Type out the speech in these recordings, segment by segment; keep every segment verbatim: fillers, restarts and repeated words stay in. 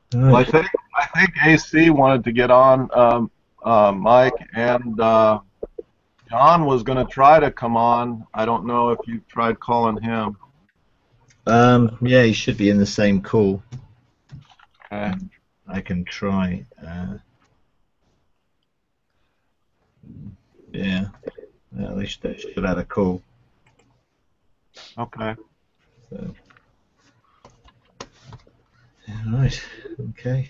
Well, I Right. think I think A C wanted to get on, um, uh, Mike, and uh, John was going to try to come on. I don't know if you tried calling him. Um, yeah, he should be in the same call. Okay. Um, I can try. Uh, yeah, at least they should have a call. Okay. So, yeah, right. Okay.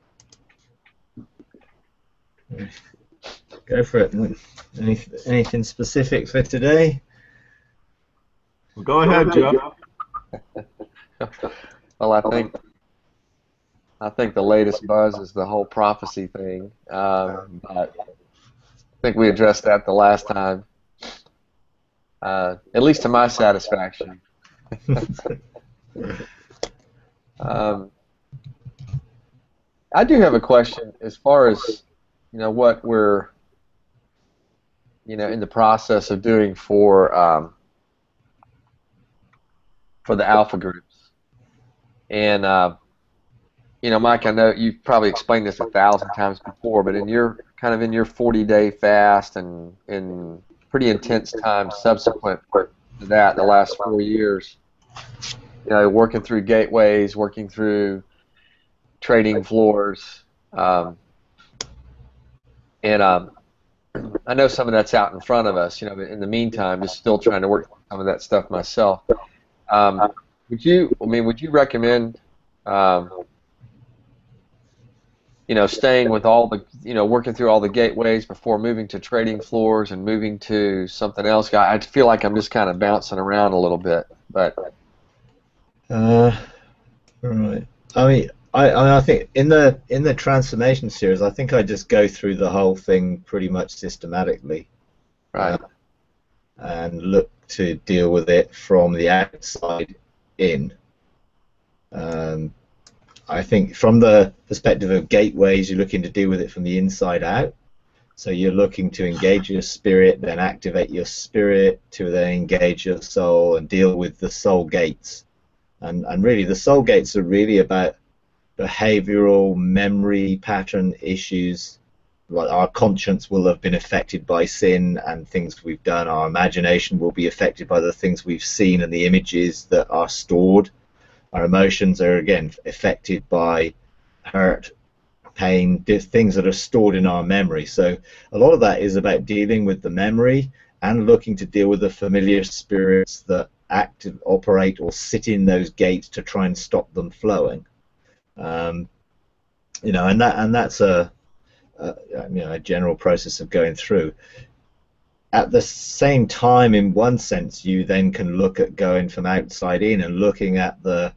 Go for it. Any, anything specific for today? Well, go ahead, Jeff. Well, I think I think the latest buzz is the whole prophecy thing. Um, but I think we addressed that the last time, uh, at least to my satisfaction. Um, I do have a question as far as you know what we're you know in the process of doing for um, for the alpha groups. And uh, you know, Mike, I know you've probably explained this a thousand times before, but in your kind of in your forty day fast and in pretty intense times subsequent to that, the last four years, you know, working through gateways, working through trading floors, um, and um, I know some of that's out in front of us. You know, but in the meantime, just still trying to work some of that stuff myself. Um, would you? I mean, would you recommend? Um, you know, staying with all the, you know, working through all the gateways before moving to trading floors and moving to something else. I feel like I'm just kind of bouncing around a little bit, but Uh, right. I mean, I, I I think in the in the transformation series, I think I just go through the whole thing pretty much systematically, uh, right, and look to deal with it from the outside in. Um, I think from the perspective of gateways, you're looking to deal with it from the inside out. So you're looking to engage your spirit, then activate your spirit to then engage your soul and deal with the soul gates. And and really, the soul gates are really about behavioral memory pattern issues. Like our conscience will have been affected by sin and things we've done. Our imagination will be affected by the things we've seen and the images that are stored. Our emotions are again affected by hurt, pain, things that are stored in our memory. So a lot of that is about dealing with the memory and looking to deal with the familiar spirits that act, operate, or sit in those gates to try and stop them flowing. Um, you know, and that and that's a, a you know a general process of going through. At the same time, in one sense, you then can look at going from outside in and looking at the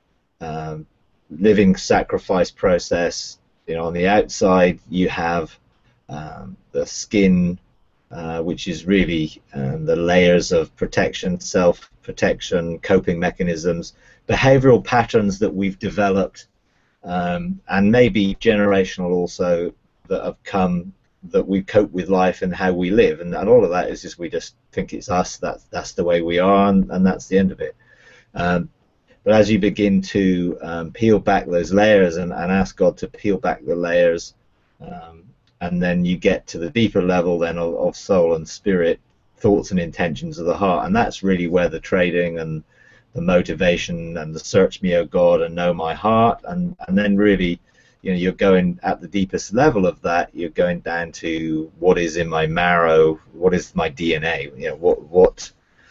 um, living sacrifice process. You know, on the outside, you have um, the skin, uh, which is really um, the layers of protection, self-protection, coping mechanisms, behavioral patterns that we've developed, um, and maybe generational also, that have come, that we cope with life and how we live, and, and all of that is just we just think it's us, that's that's the way we are, and, and that's the end of it. Um, but as you begin to um, peel back those layers and, and ask God to peel back the layers, um, and then you get to the deeper level then of, of soul and spirit, thoughts and intentions of the heart, and that's really where the trading and the motivation and the search me, O God, and know my heart, and and then really, you know, you're going at the deepest level of that. You're going down to what is in my marrow, what is my D N A, you know, what what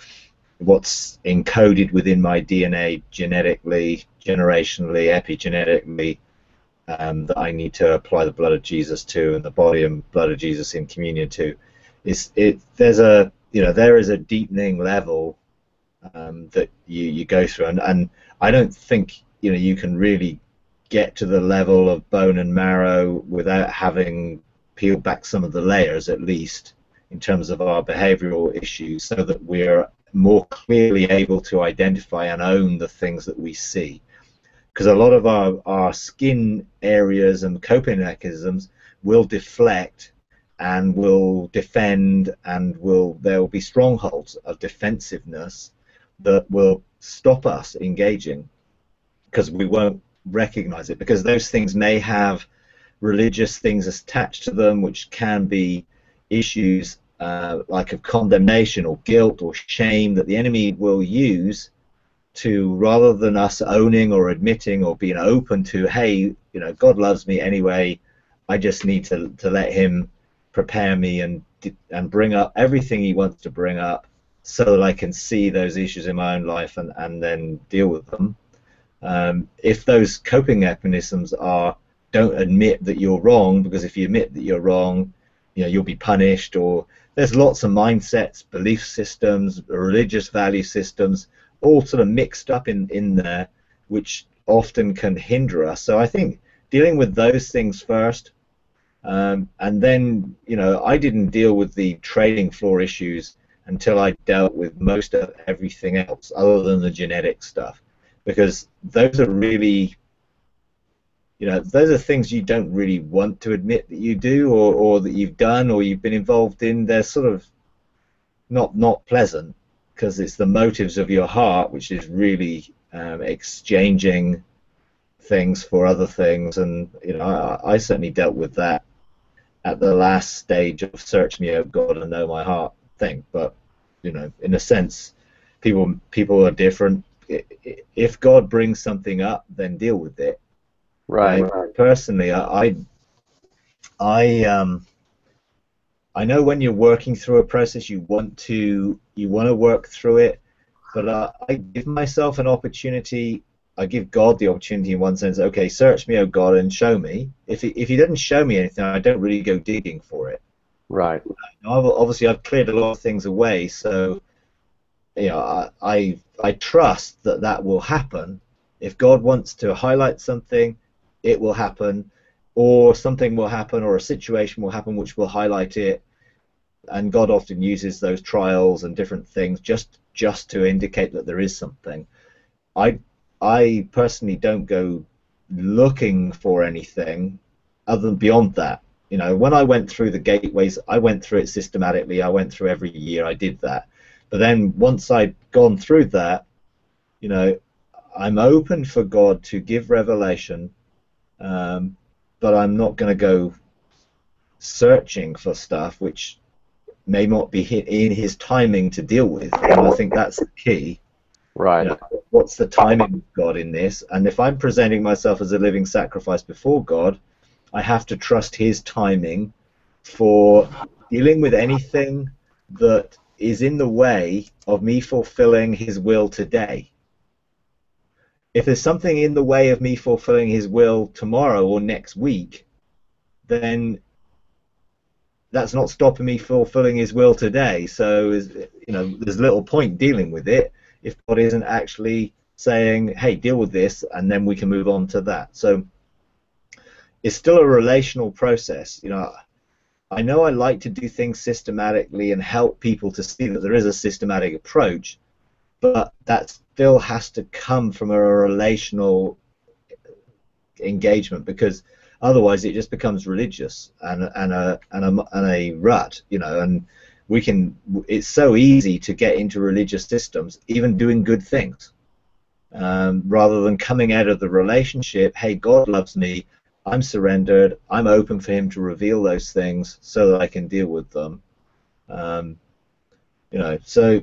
what's encoded within my D N A genetically, generationally, epigenetically, um, that I need to apply the blood of Jesus to, and the body and blood of Jesus in communion to. It's it. There's a you know there is a deepening level um, that you you go through, and and I don't think you know you can really get to the level of bone and marrow without having peeled back some of the layers, at least in terms of our behavioral issues, so that we're more clearly able to identify and own the things that we see. Because a lot of our, our skin areas and coping mechanisms will deflect and will defend, and will there will be strongholds of defensiveness that will stop us engaging, because we won't recognize it, because those things may have religious things attached to them, which can be issues uh, like of condemnation or guilt or shame that the enemy will use to, rather than us owning or admitting or being open to, hey, you know, God loves me anyway, I just need to, to let him prepare me and and bring up everything he wants to bring up so that I can see those issues in my own life and, and then deal with them. Um, if those coping mechanisms are, don't admit that you're wrong, because if you admit that you're wrong, you know, you'll be punished, or there's lots of mindsets, belief systems, religious value systems, all sort of mixed up in, in there, which often can hinder us. So I think dealing with those things first, um, and then, you know, I didn't deal with the trading floor issues until I dealt with most of everything else other than the genetic stuff, because those are really, you know, those are things you don't really want to admit that you do, or, or that you've done, or you've been involved in. They're sort of not not pleasant, because it's the motives of your heart, which is really um, exchanging things for other things. And, you know, I, I certainly dealt with that at the last stage of search me, O God, and know my heart thing. But, you know, in a sense, people people are different. If God brings something up, then deal with it. Right. I, personally, I, I, I, um, I know when you're working through a process, you want to, you want to work through it, but uh, I give myself an opportunity. I give God the opportunity in one sense. Okay, search me, oh God, and show me. If he, if He doesn't show me anything, I don't really go digging for it. Right. I've, obviously, I've cleared a lot of things away, so you know, I, I, I trust that that will happen. If God wants to highlight something, it will happen, or something will happen, or a situation will happen which will highlight it. And God often uses those trials and different things just just to indicate that there is something. I I personally don't go looking for anything other than beyond that. You know, when I went through the gateways, I went through it systematically. I went through every year. I did that. But then once I'd gone through that, you know, I'm open for God to give revelation, um, but I'm not going to go searching for stuff which may not be in His timing to deal with. And I think that's the key. Right. You know, what's the timing of God in this? And if I'm presenting myself as a living sacrifice before God, I have to trust His timing for dealing with anything that is in the way of me fulfilling His will today. If there's something in the way of me fulfilling His will tomorrow or next week, then that's not stopping me fulfilling His will today. So, you know, there's little point dealing with it if God isn't actually saying, hey, deal with this, and then we can move on to that. So it's still a relational process. You know, I know I like to do things systematically and help people to see that there is a systematic approach, but that still has to come from a relational engagement, because otherwise it just becomes religious and and a and a and a rut, you know. And we can. It's so easy to get into religious systems, even doing good things, um, rather than coming out of the relationship. Hey, God loves me. I'm surrendered. I'm open for Him to reveal those things so that I can deal with them. Um, you know, so.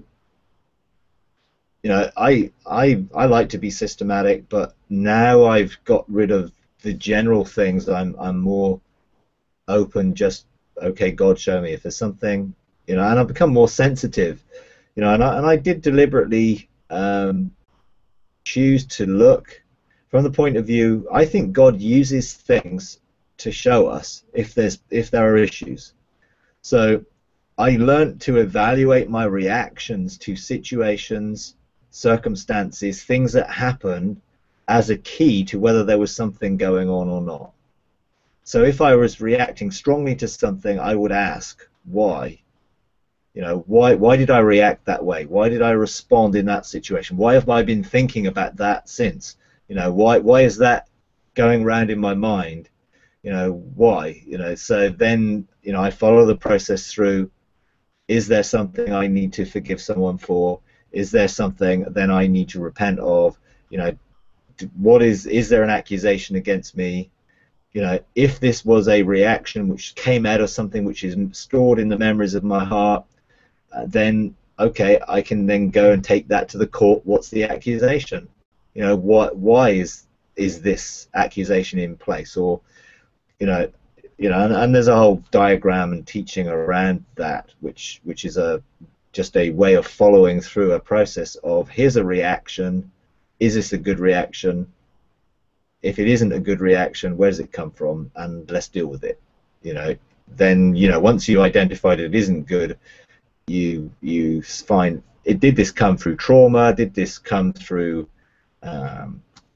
You know, I I I like to be systematic, but now I've got rid of the general things. I'm I'm more open. Just okay, God, show me if there's something. You know, and I've become more sensitive. You know, and I and I did deliberately um, choose to look from the point of view. I think God uses things to show us if there's if there are issues. So I learned to evaluate my reactions to situations, circumstances, things that happened, as a key to whether there was something going on or not. So if I was reacting strongly to something, I would ask why. You know, why why did I react that way? Why did I respond in that situation? Why have I been thinking about that since? You know, why why is that going around in my mind? You know, why? You know, so then, you know, I follow the process through. Is there something I need to forgive someone for? Is there something then I need to repent of? You know, what is is there an accusation against me? You know, if this was a reaction which came out of something which is stored in the memories of my heart, uh, then okay, I can then go and take that to the court. What's the accusation? You know, what why is is this accusation in place? Or, you know, you know, and, and there's a whole diagram and teaching around that, which which is a just a way of following through a process of, here's a reaction, is this a good reaction? If it isn't a good reaction, where does it come from? And let's deal with it. You know, then, you know, once you identified it isn't good, you you find, it did this come through trauma? Did this come through um,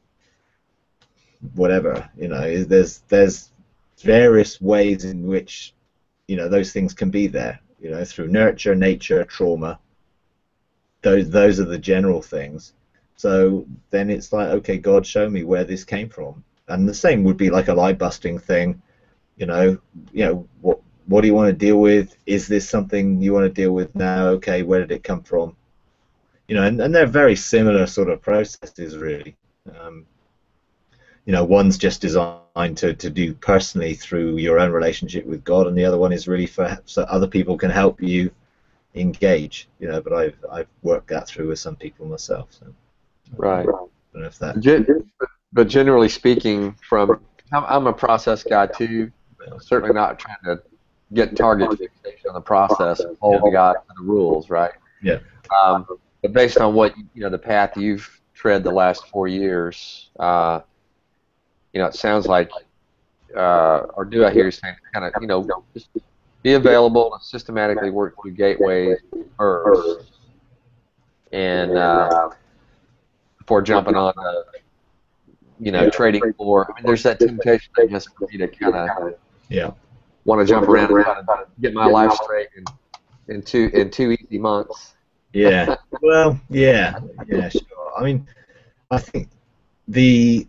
whatever? You know, there's there's various ways in which, you know, those things can be there. You know, through nurture, nature, trauma. Those those are the general things. So then it's like, okay, God, show me where this came from. And the same would be like a lie busting thing. You know, you know, what what do you want to deal with? Is this something you want to deal with now? Okay, where did it come from? You know, and, and they're very similar sort of processes, really. Um, you know, one's just designed to, to do personally through your own relationship with God, and the other one is really for so other people can help you engage. You know, but I've I've worked that through with some people myself. So. Right. I don't know if that. Gen- but generally speaking, from I'm, I'm a process guy too. Certainly not trying to get target fixation on the process and hold the guy to the rules, right? Yeah. Um, but based on what you know, the path you've tread the last four years, uh, you know, it sounds like, uh, or do I hear you saying, kind of, you know, just be available and systematically work through gateways first, and uh, before jumping on the, you know, trading floor. I mean, there's that temptation, I guess, for me to kind of yeah. want to jump around and try to get my life straight in, in two in two easy months. Yeah. Well, yeah, yeah, sure. I mean, I think the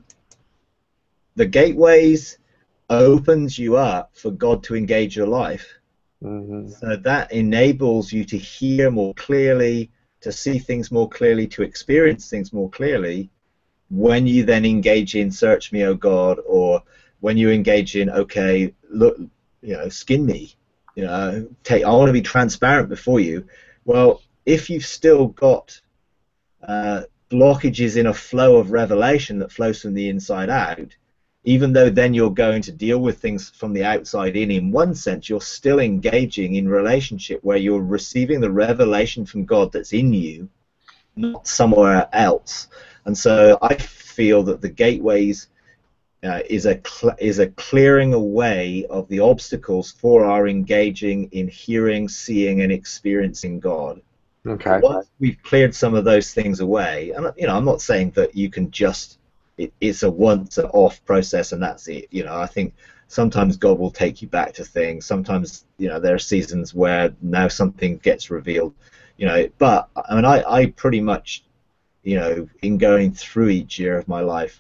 the gateways opens you up for God to engage your life. Mm-hmm. So that enables you to hear more clearly, to see things more clearly, to experience things more clearly. When you then engage in "Search me, O God," or when you engage in, okay, look, you know, skin me, you know, take, I want to be transparent before you. Well, if you've still got uh, blockages in a flow of revelation that flows from the inside out, even though then you're going to deal with things from the outside in, in one sense, you're still engaging in relationship where you're receiving the revelation from God that's in you, not somewhere else. And so I feel that the gateways uh, is a cl- is a clearing away of the obstacles for our engaging in hearing, seeing, and experiencing God. Okay. Once we've cleared some of those things away, and you know, I'm not saying that you can just it, it's a once-off process and that's it. You know, I think sometimes God will take you back to things. Sometimes, you know, there are seasons where now something gets revealed. You know, but I mean, I, I pretty much, you know, in going through each year of my life,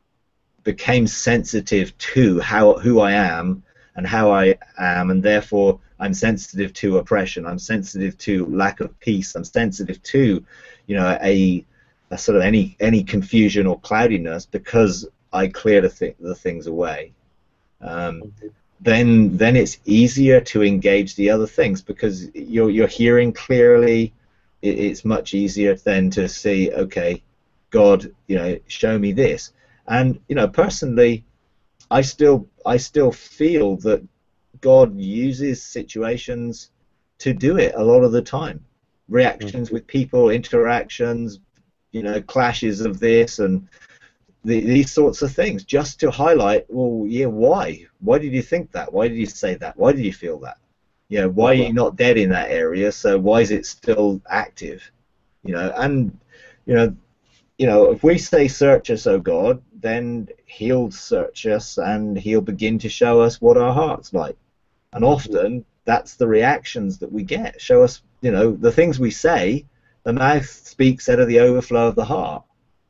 became sensitive to how who I am and how I am, and therefore I'm sensitive to oppression. I'm sensitive to lack of peace. I'm sensitive to, you know, a, a sort of any any confusion or cloudiness because I clear the th- the things away. Um, then then it's easier to engage the other things because you're you're hearing clearly. It, it's much easier then to see, okay, God, you know, show me this. And you know, personally, I still I still feel that God uses situations to do it a lot of the time. Reactions mm-hmm. with people, interactions, you know, clashes of this and the, these sorts of things, just to highlight, well, yeah, why? Why did you think that? Why did you say that? Why did you feel that? You know, why are you not dead in that area? So why is it still active? You know, and you know, you know, if we say, "Search us, O God," then He'll search us and He'll begin to show us what our heart's like. And often that's the reactions that we get. Show us, you know, the things we say. The mouth speaks out of the overflow of the heart.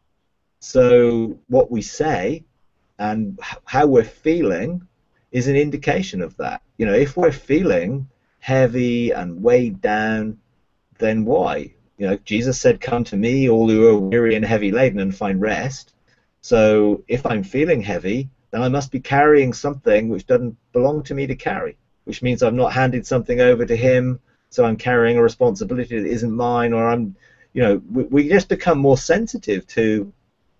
So what we say and how we're feeling is an indication of that. You know, if we're feeling heavy and weighed down, then why? You know, Jesus said, "Come to me, all who are weary and heavy laden, and find rest." So if I'm feeling heavy, then I must be carrying something which doesn't belong to me to carry, which means I've not handed something over to him, so I'm carrying a responsibility that isn't mine, or I'm, you know, we, we just become more sensitive to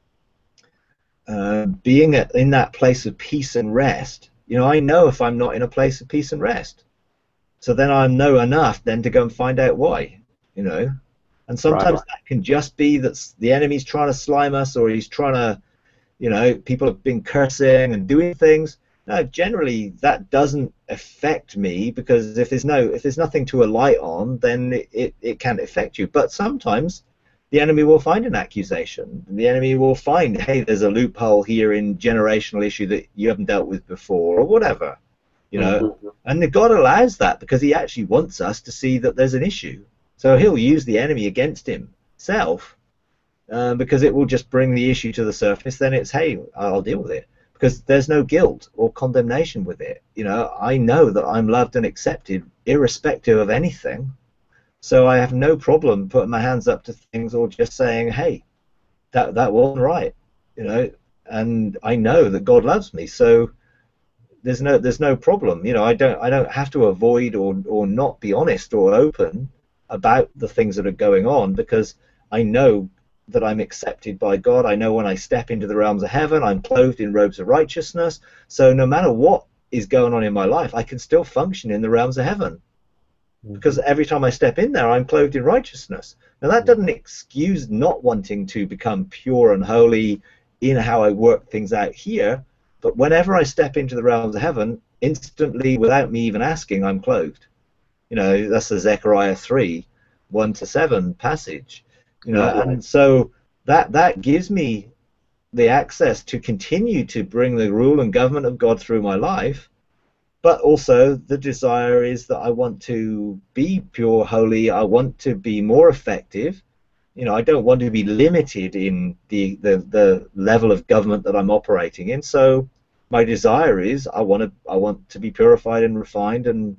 uh, being at, in that place of peace and rest. You know, I know if I'm not in a place of peace and rest, so then I know enough then to go and find out why, you know. And sometimes Right. that can just be that the enemy's trying to slime us, or he's trying to, you know, people have been cursing and doing things. No, generally that doesn't affect me, because if there's no, if there's nothing to alight on, then it, it, it can't affect you. But sometimes the enemy will find an accusation. The enemy will find, hey, there's a loophole here in generational issue that you haven't dealt with before, or whatever, you know. Mm-hmm. And God allows that because he actually wants us to see that there's an issue. So he'll use the enemy against himself, uh, because it will just bring the issue to the surface. Then it's, hey, I'll deal with it, because there's no guilt or condemnation with it. You know, I know that I'm loved and accepted irrespective of anything. So I have no problem putting my hands up to things, or just saying, hey, that that wasn't right, you know. And I know that God loves me, so there's no there's no problem. You know, I don't I don't have to avoid or or not be honest or open about the things that are going on, because I know that I'm accepted by God. I know when I step into the realms of heaven, I'm clothed in robes of righteousness. So no matter what is going on in my life, I can still function in the realms of heaven, because every time I step in there, I'm clothed in righteousness. Now that doesn't excuse not wanting to become pure and holy in how I work things out here, but whenever I step into the realms of heaven, instantly, without me even asking, I'm clothed. You know, that's the Zechariah three, one to seven passage. You know, Right. and so that that gives me the access to continue to bring the rule and government of God through my life. But also the desire is that I want to be pure, holy. I want to be more effective. You know, I don't want to be limited in the, the, the level of government that I'm operating in. So my desire is I want to I want to be purified and refined, and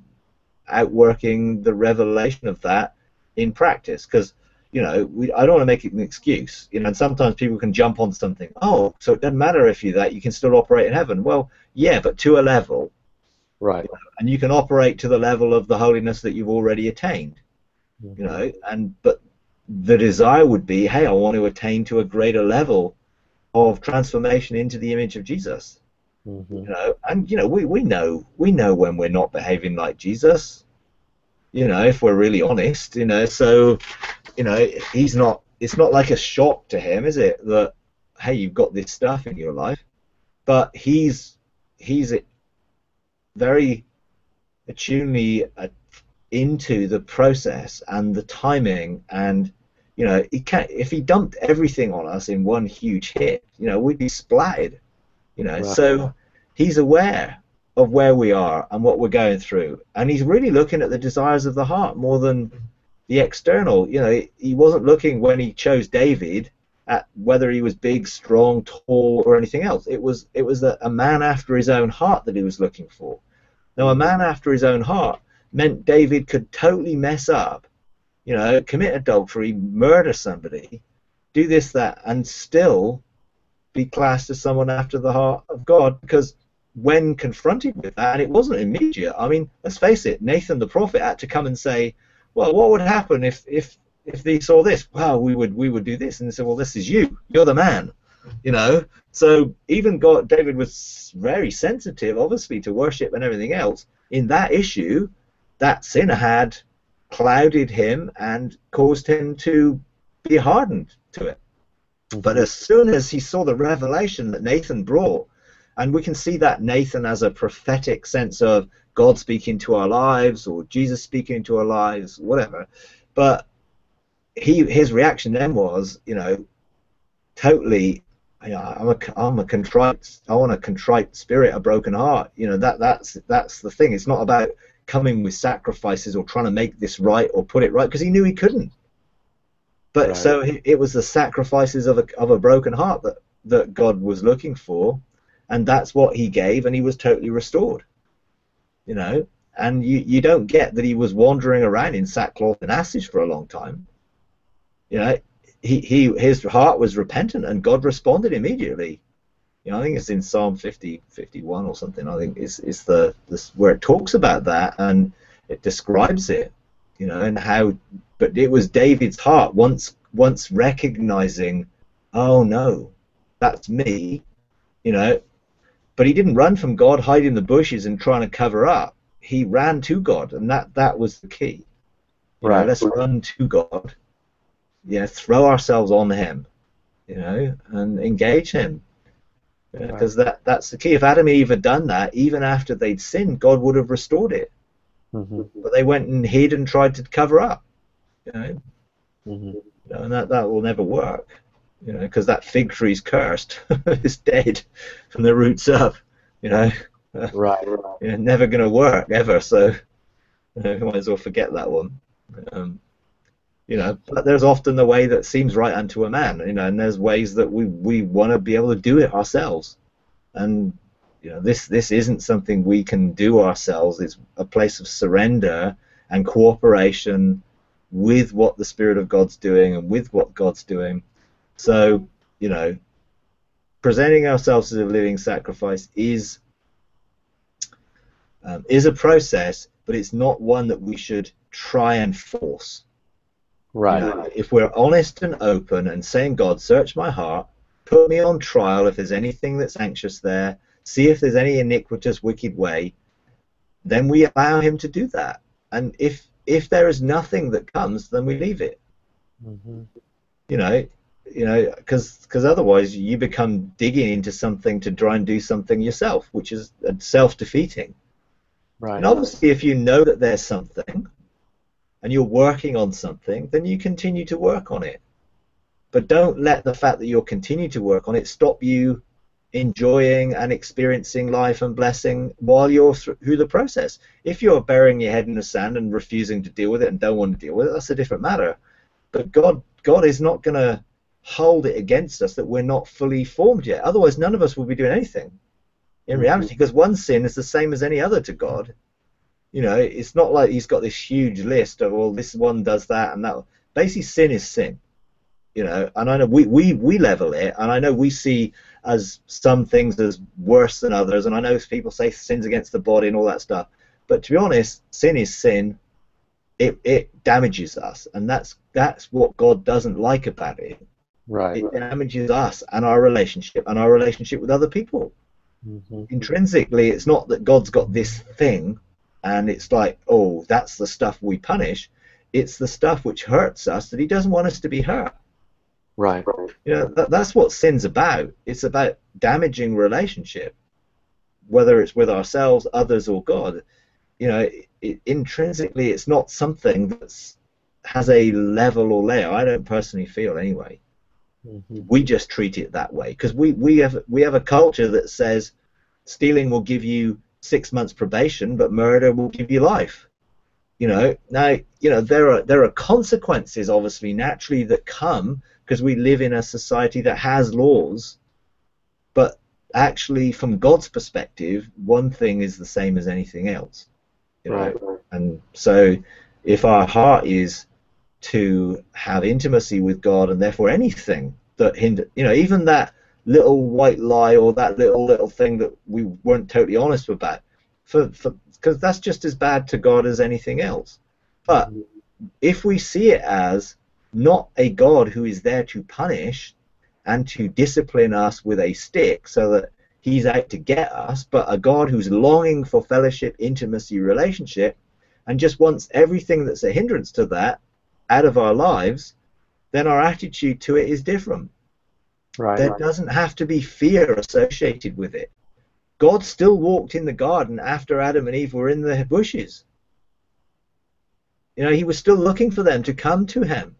outworking the revelation of that in practice. Because, you know, we, I don't want to make it an excuse. You know, and sometimes people can jump on something. Oh, so it doesn't matter if you that you can still operate in heaven. Well, yeah, but to a level. Right. And you can operate to the level of the holiness that you've already attained. Mm-hmm. You know, and but the desire would be, hey, I want to attain to a greater level of transformation into the image of Jesus. Mm-hmm. You know, and you know, we, we know we know when we're not behaving like Jesus. You know, if we're really honest, you know, so you know, he's not. It's not like a shock to him, is it? That hey, you've got this stuff in your life, but he's he's very attunely uh, into the process and the timing, and you know, he can't, if he dumped everything on us in one huge hit, you know, we'd be splattered. You know, Right. so he's aware of where we are and what we're going through, and he's really looking at the desires of the heart more than the external. You know, he wasn't looking when he chose David at whether he was big, strong, tall, or anything else. It was it was a, a man after his own heart that he was looking for. Now, a man after his own heart meant David could totally mess up, you know, commit adultery, murder somebody, do this, that, and still be classed as someone after the heart of God, because when confronted with that, and it wasn't immediate. I mean, let's face it, Nathan the prophet had to come and say, well, what would happen if if if they saw this? Well, we would we would do this. And they said, well, this is you. You're the man. You know, so even God, David was very sensitive, obviously, to worship and everything else. In that issue, that sin had clouded him and caused him to be hardened to it. But as soon as he saw the revelation that Nathan brought, and we can see that Nathan as a prophetic sense of God speaking to our lives, or Jesus speaking to our lives, whatever, but he his reaction then was, you know, totally, you know, I'm a I'm a contrite, I want a contrite spirit, a broken heart. You know, that that's that's the thing. It's not about coming with sacrifices or trying to make this right or put it right, because he knew he couldn't. But Right. so it was the sacrifices of a of a broken heart that that God was looking for, and that's what he gave, and he was totally restored. You know, and you you don't get that he was wandering around in sackcloth and ashes for a long time. You know, he, he his heart was repentant, and God responded immediately. You know, I think it's in Psalm fifty, fifty-one or something. I think is is the this where it talks about that, and it describes it. You know, and how, but it was David's heart once once recognizing, oh no, that's me. You know, but he didn't run from God, hide in the bushes, and trying to cover up. He ran to God, and that that was the key. You Right. know, let's run to God. Yeah, throw ourselves on Him. You know, and engage Him. Because right. that that's the key. If Adam and Eve had done that, even after they'd sinned, God would have restored it. Mm-hmm. But they went and hid and tried to cover up. You know, mm-hmm. you know and that, that will never work. You know, because that fig tree's cursed. It's dead from the roots up. You know, right, right. You know, never going to work ever. So you know, you might as well forget that one. Um, you know, but there's often the way that seems right unto a man. You know, and there's ways that we we want to be able to do it ourselves. And you know, this this isn't something we can do ourselves. It's a place of surrender and cooperation with what the Spirit of God's doing and with what God's doing. So, you know, presenting ourselves as a living sacrifice is um, is a process, but it's not one that we should try and force. Right. You know, if we're honest and open and saying, God, search my heart, put me on trial if there's anything that's anxious there, see if there's any iniquitous, wicked way, then we allow Him to do that. And if if there is nothing that comes, then we leave it. Mm-hmm. You know, you know, because because otherwise you become digging into something to try and do something yourself, which is self-defeating. Right. And obviously, if you know that there's something, and you're working on something, then you continue to work on it. But don't let the fact that you're continuing to work on it stop you enjoying and experiencing life and blessing while you're through the process. If you're burying your head in the sand and refusing to deal with it and don't want to deal with it, that's a different matter. But God, God is not going to hold it against us that we're not fully formed yet. Otherwise, none of us will be doing anything in reality, because one sin is the same as any other to God. You know, it's not like He's got this huge list of, well, this one does that and that. Basically, sin is sin. You know, and I know we, we, we level it, and I know we see as some things as worse than others, and I know people say sins against the body and all that stuff. But to be honest, sin is sin. It it damages us, and that's that's what God doesn't like about it. Right. It damages us and our relationship and our relationship with other people. Mm-hmm. Intrinsically, it's not that God's got this thing and it's like, oh, that's the stuff we punish. It's the stuff which hurts us that He doesn't want us to be hurt. Right. You know, that, that's what sin's about. It's about damaging relationship, whether it's with ourselves, others, or God. You know, it, it, intrinsically, it's not something that has a level or layer. I don't personally feel anyway. Mm-hmm. We just treat it that way because we we have we have a culture that says stealing will give you six months probation, but murder will give you life. You know, now you know there are there are consequences, obviously, naturally that come because we live in a society that has laws, but actually, from God's perspective, one thing is the same as anything else. You know? Right. And so, if our heart is to have intimacy with God, and therefore anything that hinder, you know, even that little white lie or that little little thing that we weren't totally honest about, for for because that's just as bad to God as anything else. But if we see it as not a God who is there to punish and to discipline us with a stick so that He's out to get us, but a God who's longing for fellowship, intimacy, relationship, and just wants everything that's a hindrance to that out of our lives, then our attitude to it is different. Right. There doesn't have to be fear associated with it. God still walked in the garden after Adam and Eve were in the bushes. You know, He was still looking for them to come to Him.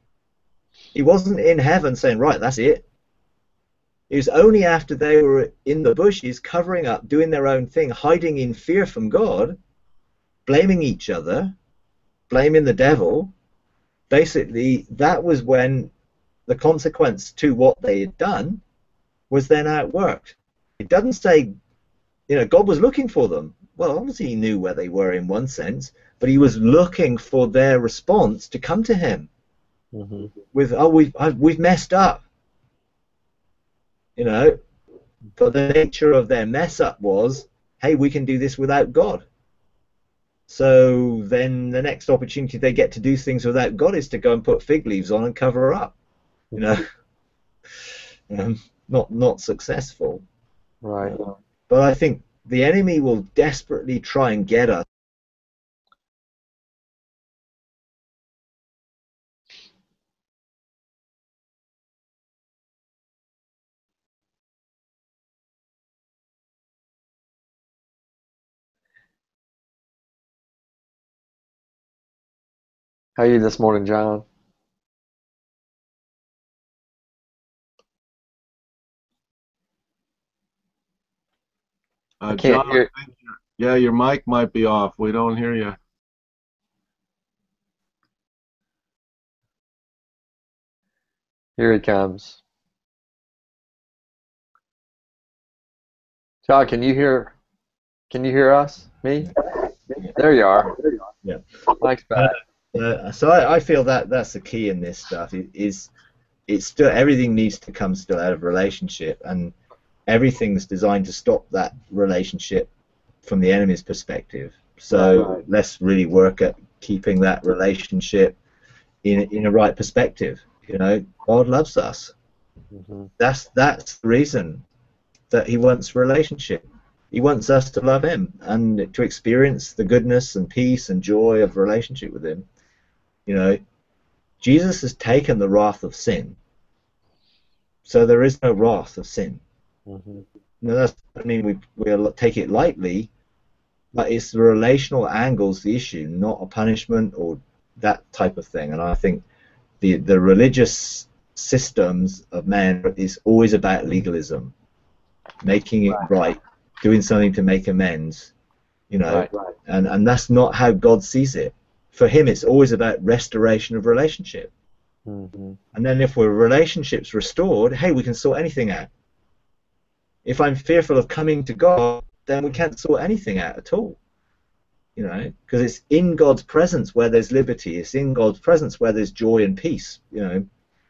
He wasn't in heaven saying, right, that's it. It was only after they were in the bushes, covering up, doing their own thing, hiding in fear from God, blaming each other, blaming the devil. Basically, that was when the consequence to what they had done was then outworked. It doesn't say, you know, God was looking for them. Well, obviously He knew where they were in one sense, but He was looking for their response to come to Him. Mm-hmm. with oh we've I've, we've messed up, you know. But the nature of their mess up was, hey, we can do this without God. So then the next opportunity they get to do things without God is to go and put fig leaves on and cover up, you know. um, not not successful. Right. Uh, but I think the enemy will desperately try and get us. How are you this morning, John? Uh, I can't John, hear. I think your- yeah, your mic might be off. We don't hear you. Here he comes. John, can you hear? Can you hear us? Me? There you are. Yeah. Mike's Uh, back. uh, so I, I feel that that's the key in this stuff. It, is it's still everything needs to come still out of relationship, and everything's designed to stop that relationship from the enemy's perspective. So Right. let's really work at keeping that relationship in in a right perspective. You know, God loves us. Mm-hmm. That's that's the reason that He wants relationship. He wants us to love Him and to experience the goodness and peace and joy of relationship with Him. You know, Jesus has taken the wrath of sin, so there is no wrath of sin. Mm-hmm. Now, that doesn't mean we we'll take it lightly, but it's the relational angle's the issue, not a punishment or that type of thing. And I think the the religious systems of man is always about legalism, making it right, doing something to make amends, you know, Right. and and that's not how God sees it. For Him, it's always about restoration of relationship. Mm-hmm. And then if we're relationships restored, hey, we can sort anything out. If I'm fearful of coming to God, then we can't sort anything out at all. You know, because it's in God's presence where there's liberty. It's in God's presence where there's joy and peace. You know.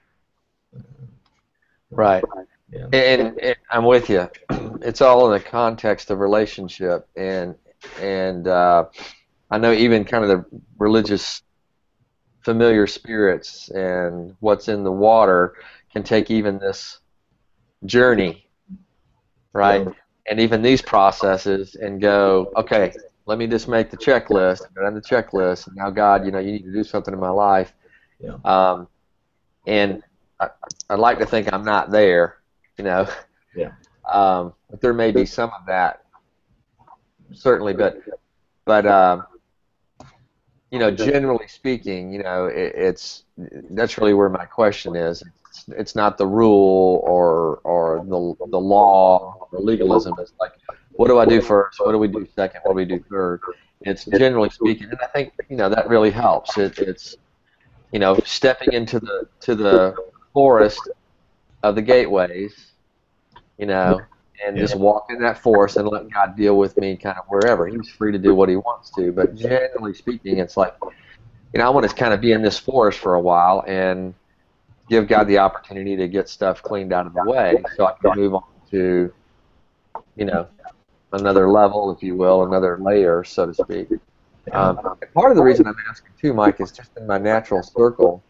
Right. Yeah. And, and I'm with you. It's all in the context of relationship, and and uh, I know even kind of the religious familiar spirits and what's in the water can take even this journey, right? Yeah. And even these processes and go, okay, let me just make the checklist. I've done the checklist, and now God, you know, you need to do something in my life. Yeah. Um, and I, I'd like to think I'm not there, you know. Yeah. Um, but there may be some of that, certainly. But but um, you know, generally speaking, you know, it, it's that's really where my question is. It's, it's not the rule or or the the law or legalism. It's like, what do I do first? What do we do second? What do we do third? It's generally speaking, and I think you know that really helps. It, it's you know stepping into the to the forest of the gateways, you know, and Yeah. just walk in that forest and let God deal with me kind of wherever. He's free to do what He wants to, but generally speaking, it's like, you know, I want to kind of be in this forest for a while and give God the opportunity to get stuff cleaned out of the way so I can move on to, you know, another level, if you will, another layer, so to speak. Um, and part of the reason I'm asking too, Mike, is just in my natural circle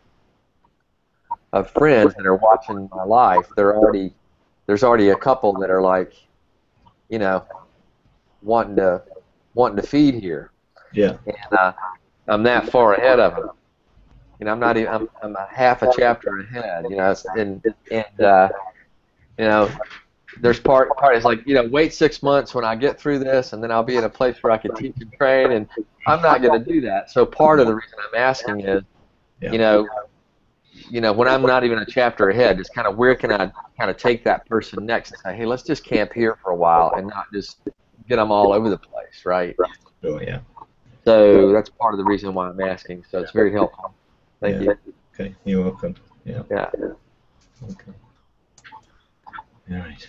of friends that are watching my life. They're already there's already a couple that are like, you know, wanting to wanting to feed here, Yeah. and uh, I'm that far ahead of them. You know, I'm not even I'm, I'm a half a chapter ahead. You know, and and uh, you know, there's part part is like, you know, wait six months when I get through this, and then I'll be in a place where I can teach and train, and I'm not going to do that. So part of the reason I'm asking is, Yeah. you know, you know, when I'm not even a chapter ahead, is kind of where can I kind of take that person next and say, hey, let's just camp here for a while and not just get them all over the place, right? Sure. Yeah. So that's part of the reason why I'm asking. So it's very helpful. Thank Yeah. you. Okay. You're welcome. Yeah. Yeah. Okay. All right.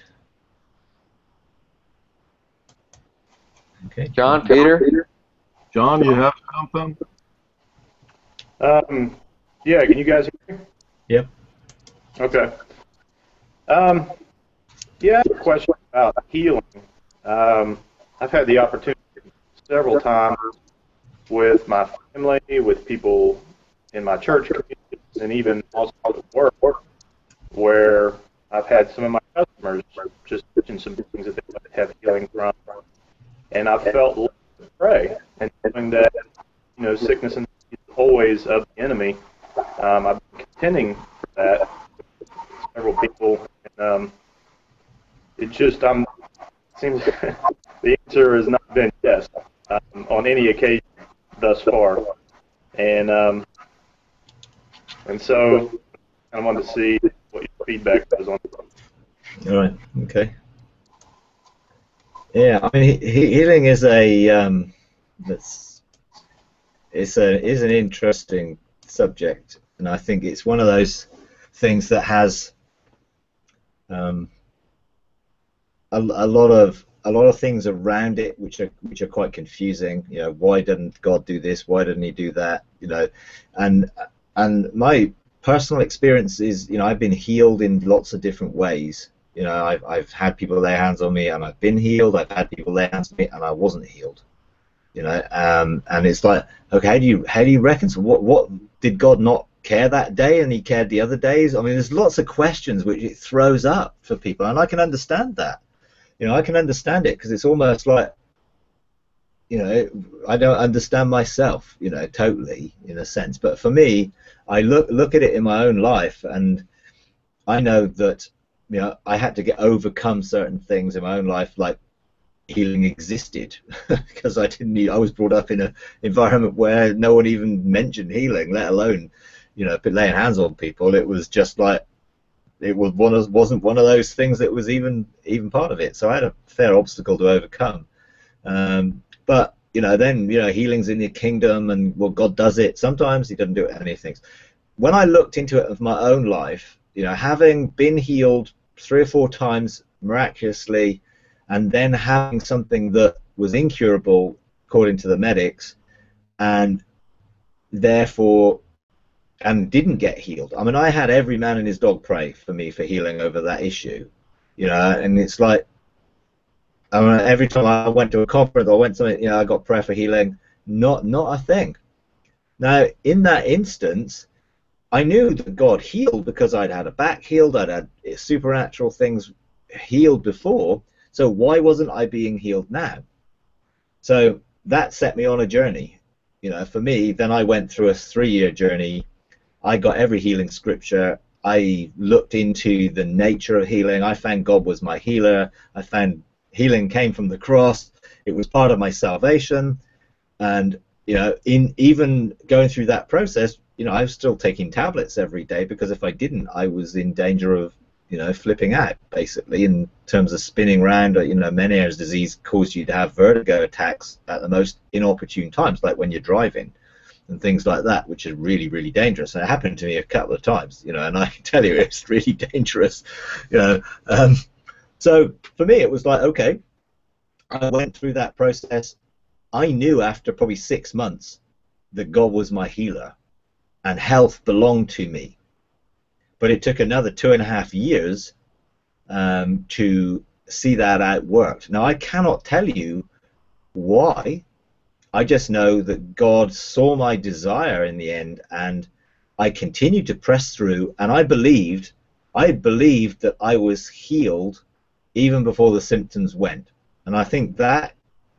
Okay. John, Peter? John, you have something? Um, yeah, can you guys hear me? Yep. Okay. Um, yeah, I have a question about healing. Um, I've had the opportunity several times with my family, with people in my church community, and even also at work, where I've had some of my customers just mention some things that they have healing from, and I felt led to pray, and knowing that, you know, sickness and disease is always of the enemy. Um, I've been contending for that with several people, and um, it just I'm seems the answer has not been yes um, on any occasion thus far, and um, and so I wanted to see what your feedback was on it. All right. Okay. Yeah, I mean, he, healing is a um, that's it's a is an interesting subject, and I think it's one of those things that has um, a, a lot of a lot of things around it which are which are quite confusing. You know, why didn't God do this? Why didn't He do that? You know, and and my personal experience is, you know, I've been healed in lots of different ways. You know, I've I've had people lay hands on me and I've been healed. I've had people lay hands on me and I wasn't healed. You know, um, and it's like, okay, how do you how do you reconcile? What what did God not care that day and He cared the other days? I mean, there's lots of questions which it throws up for people, and I can understand that. You know, I can understand it because it's almost like, you know, I don't understand myself, you know, totally in a sense. But for me, I look look at it in my own life, and I know that, you know, I had to get overcome certain things in my own life, like healing existed, because I didn't need, I was brought up in an environment where no one even mentioned healing, let alone, you know, laying hands on people. It was just like, it was one of, wasn't one of those things that was even even part of it. So I had a fair obstacle to overcome. Um, but you know, then, you know, healing's in the kingdom, and well, God does it. Sometimes He doesn't do it any things. When I looked into it of my own life, you know, having been healed three or four times miraculously, and then having something that was incurable according to the medics, and therefore and didn't get healed. I mean, I had every man and his dog pray for me for healing over that issue, you know, and it's like, I mean, every time I went to a conference or went to something, you know, I got prayer for healing. Not, not a thing. Now, in that instance, I knew that God healed because I'd had a back healed, I'd had supernatural things healed before. So why wasn't I being healed now? So that set me on a journey. You know, for me, then I went through a three-year journey. I got every healing scripture. I looked into the nature of healing. I found God was my healer. I found healing came from the cross. It was part of my salvation. And, you know, in even going through that process, you know, I was still taking tablets every day, because if I didn't, I was in danger of, you know, flipping out, basically, in terms of spinning around. You know, Meniere's disease caused you to have vertigo attacks at the most inopportune times, like when you're driving and things like that, which is really, really dangerous. And it happened to me a couple of times, you know, and I can tell you it's really dangerous, you know. Um, so for me, it was like, okay, I went through that process. I knew after probably six months that God was my healer and health belonged to me. But it took another two and a half years um, to see that outworked. Now, I cannot tell you why. I just know that God saw my desire in the end, and I continued to press through, and I believed, I believed that I was healed even before the symptoms went. And I think that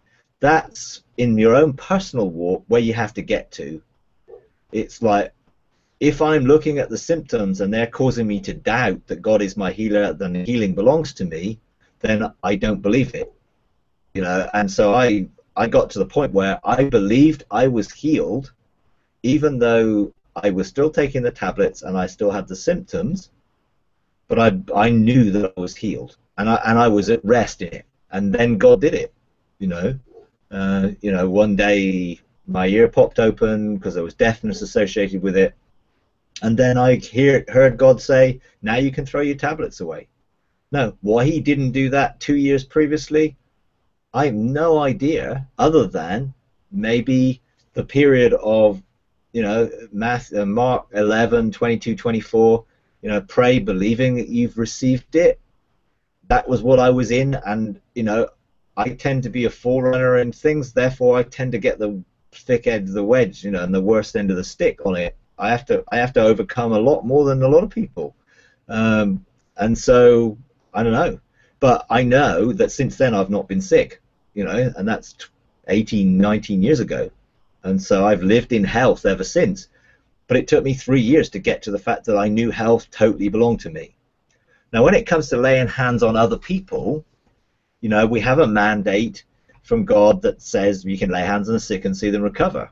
that's in your own personal walk where you have to get to. It's like, if I'm looking at the symptoms and they're causing me to doubt that God is my healer, then healing belongs to me, then I don't believe it. You know, and so I I got to the point where I believed I was healed, even though I was still taking the tablets and I still had the symptoms, but I I knew that I was healed, and I and I was at rest in it. And then God did it. You know, uh, you know, one day my ear popped open because there was deafness associated with it. And then I hear, heard God say, now you can throw your tablets away. No, why He didn't do that two years previously, I have no idea, other than maybe the period of you know, Math, uh, Mark eleven, twenty-two, twenty-four, you know, pray believing that you've received it. That was what I was in, and, you know, I tend to be a forerunner in things, therefore I tend to get the thick edge of the wedge, you know, and the worst end of the stick on it. I have to, I have to overcome a lot more than a lot of people. Um, and so, I don't know. But I know that since then I've not been sick, you know, and that's eighteen, nineteen years ago. And so I've lived in health ever since. But it took me three years to get to the fact that I knew health totally belonged to me. Now, when it comes to laying hands on other people, you know, we have a mandate from God that says we can lay hands on the sick and see them recover.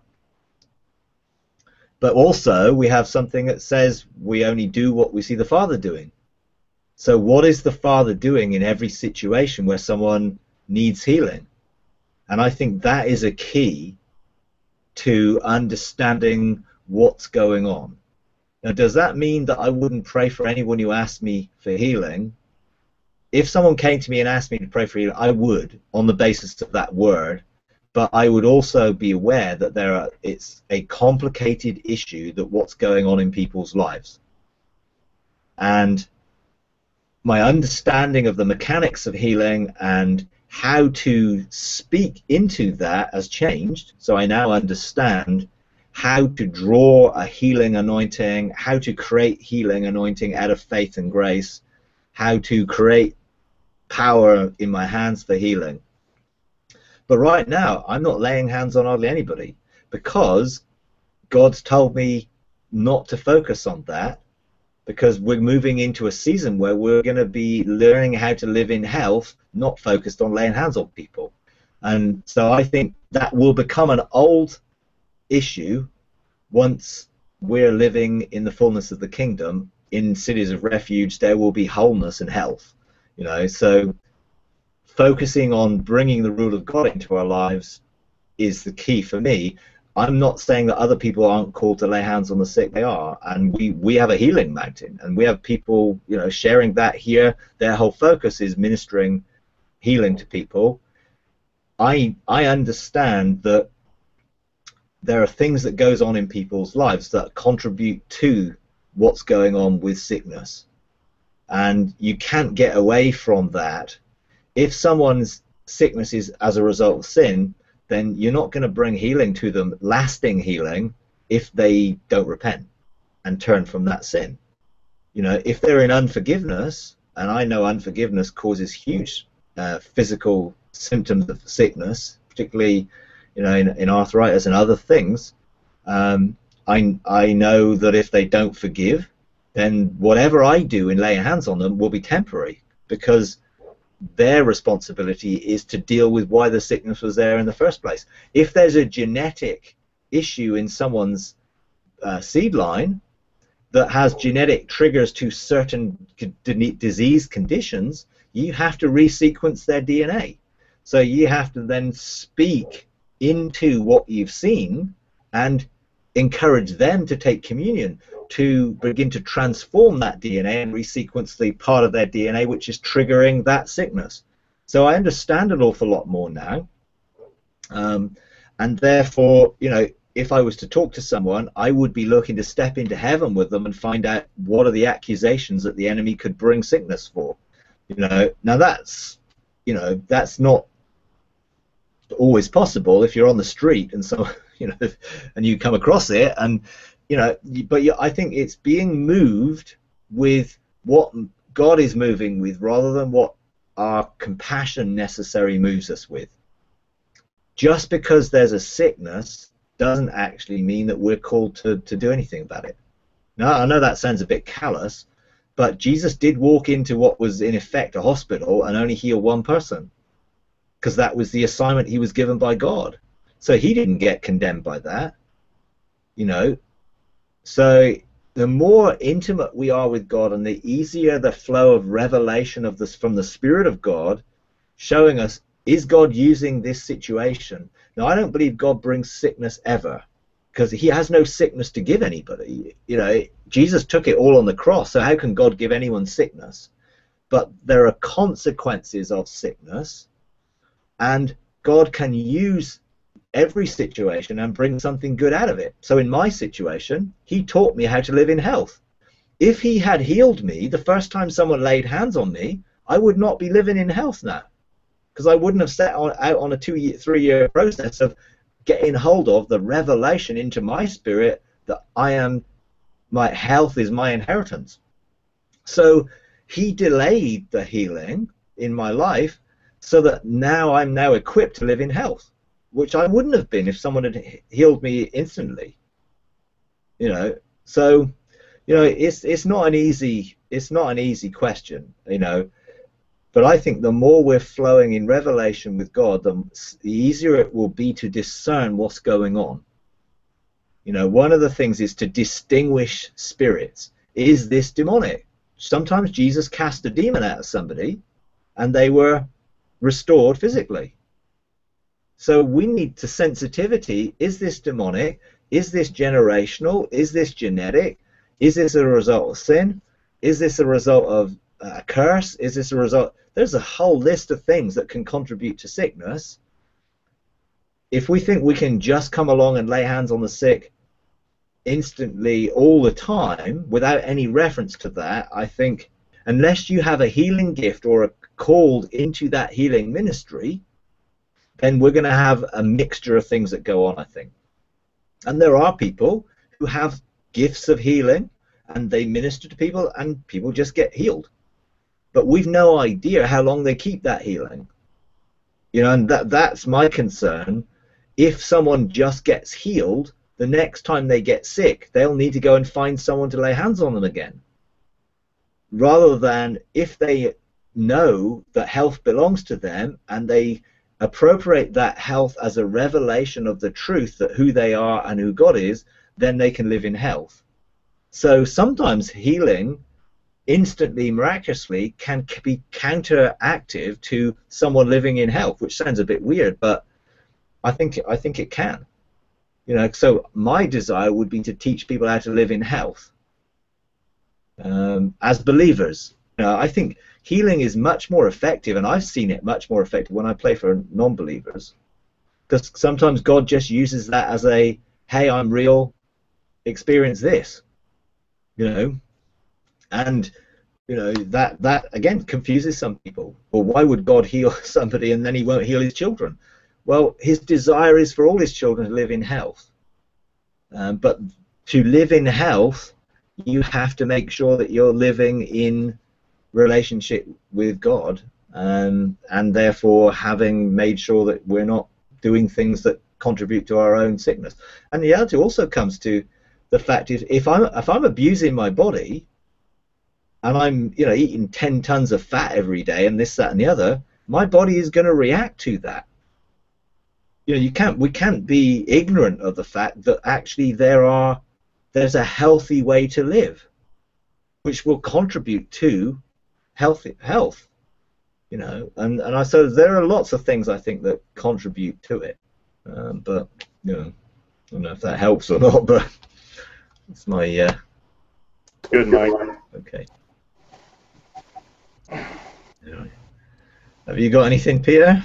But also, we have something that says we only do what we see the Father doing. So what is the Father doing in every situation where someone needs healing? And I think that is a key to understanding what's going on. Now, does that mean that I wouldn't pray for anyone who asked me for healing? If someone came to me and asked me to pray for healing, I would, on the basis of that word. But I would also be aware that there are, it's a complicated issue, that what's going on in people's lives. And my understanding of the mechanics of healing and how to speak into that has changed. So I now understand how to draw a healing anointing, how to create healing anointing out of faith and grace, how to create power in my hands for healing. But right now, I'm not laying hands on hardly anybody because God's told me not to focus on that, because we're moving into a season where we're going to be learning how to live in health, not focused on laying hands on people. And so I think that will become an old issue once we're living in the fullness of the kingdom. In cities of refuge, there will be wholeness and health. You know, so focusing on bringing the rule of God into our lives is the key for me. I'm not saying that other people aren't called to lay hands on the sick. They are, and we we have a healing mountain, and we have people, you know, sharing that here. Their whole focus is ministering healing to people. I I understand that there are things that goes on in people's lives that contribute to what's going on with sickness, and you can't get away from that. If someone's sickness is as a result of sin, then you're not going to bring healing to them, lasting healing, if they don't repent and turn from that sin. You know, if they're in unforgiveness, and I know unforgiveness causes huge uh, physical symptoms of sickness, particularly, you know, in, in arthritis and other things, um, I, I know that if they don't forgive, then whatever I do in laying hands on them will be temporary, because their responsibility is to deal with why the sickness was there in the first place. If there's a genetic issue in someone's uh, seed line that has genetic triggers to certain disease conditions, you have to resequence their D N A. So you have to then speak into what you've seen and encourage them to take communion, to begin to transform that D N A and resequence the part of their D N A which is triggering that sickness. So I understand an awful lot more now, um, and therefore, you know, if I was to talk to someone, I would be looking to step into heaven with them and find out what are the accusations that the enemy could bring sickness for. You know, now that's, you know, that's not always possible if you're on the street and so, you know, and you come across it, and you know, but I think it's being moved with what God is moving with rather than what our compassion necessarily moves us with. Just because there's a sickness doesn't actually mean that we're called to, to do anything about it. Now, I know that sounds a bit callous, but Jesus did walk into what was in effect a hospital and only heal one person, because that was the assignment he was given by God. So he didn't get condemned by that, you know. So the more intimate we are with God, and the easier the flow of revelation of this from the Spirit of God, showing us, is God using this situation? Now, I don't believe God brings sickness ever, because he has no sickness to give anybody. You know, Jesus took it all on the cross, so how can God give anyone sickness? But there are consequences of sickness, and God can use every situation and bring something good out of it. So in my situation, he taught me how to live in health. If he had healed me the first time someone laid hands on me, I would not be living in health now, because I wouldn't have set on, out on a two year, three year process of getting hold of the revelation into my spirit that I am, my health is my inheritance. So he delayed the healing in my life so that now I'm now equipped to live in health, which I wouldn't have been if someone had healed me instantly. You know, so you know, it's it's not an easy it's not an easy question, you know. But I think the more we're flowing in revelation with God, the, the easier it will be to discern what's going on. You know, one of the things is to distinguish spirits. Is this demonic? Sometimes Jesus cast a demon out of somebody and they were restored physically. So we need to sensitivity. Is this demonic? Is this generational? Is this genetic? Is this a result of sin? Is this a result of a curse? Is this a result? There's a whole list of things that can contribute to sickness. If we think we can just come along and lay hands on the sick instantly all the time without any reference to that, I think unless you have a healing gift or a called into that healing ministry, then we're going to have a mixture of things that go on, I think. And there are people who have gifts of healing and they minister to people and people just get healed. But we've no idea how long they keep that healing. You know, and that that's my concern. If someone just gets healed, the next time they get sick, they'll need to go and find someone to lay hands on them again. Rather than if they know that health belongs to them and they appropriate that health as a revelation of the truth that who they are and who God is, then they can live in health. So sometimes healing instantly, miraculously, can be counteractive to someone living in health, which sounds a bit weird, but I think I think it can. You know, so my desire would be to teach people how to live in health um, as believers. You know, I think healing is much more effective, and I've seen it much more effective when I play for non-believers, because sometimes God just uses that as a, hey, I'm real, experience this, you know. And you know that that again confuses some people. Well, why would God heal somebody and then he won't heal his children? Well, his desire is for all his children to live in health. Um, but to live in health, you have to make sure that you're living in relationship with God, um, and therefore having made sure that we're not doing things that contribute to our own sickness. And the reality also comes to the fact is if I'm if I'm abusing my body, and I'm, you know, eating ten tons of fat every day and this, that, and the other, my body is going to react to that. You know, you can't, we can't be ignorant of the fact that actually there are, there's a healthy way to live, which will contribute to healthy health. You know, and and I so there are lots of things I think that contribute to it, um, but you know, I don't know if that helps or not, but it's my uh, good, Mike. Okay. Have you got anything, Peter?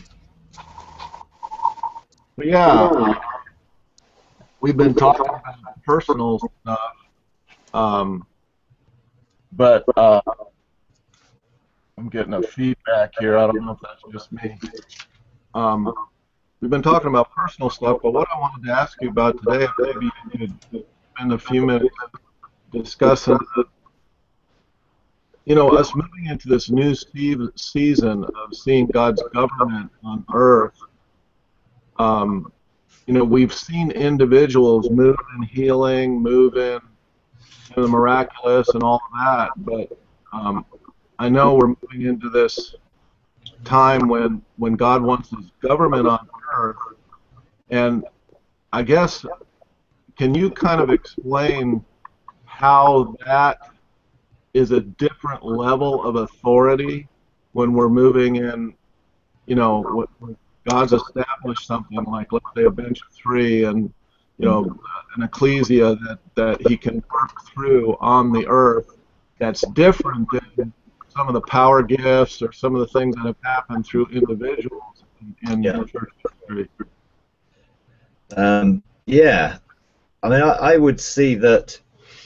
Well, yeah, we've been talking about personal stuff, um, but uh, I'm getting a feedback here. I don't know if that's just me. Um, we've been talking about personal stuff, but what I wanted to ask you about today, if maybe you could spend a few minutes discussing the You know, us moving into this new season of seeing God's government on earth, um, you know, we've seen individuals move in healing, move in you know, the miraculous and all of that, but um, I know we're moving into this time when, when God wants His government on earth, and I guess, can you kind of explain how that is a different level of authority when we're moving in, you know, when God's established something like, let's say, a bench of three and, you know, an ecclesia that, that he can work through on the earth that's different than some of the power gifts or some of the things that have happened through individuals in, in Yeah. church history. Um, yeah, I mean, I, I would see that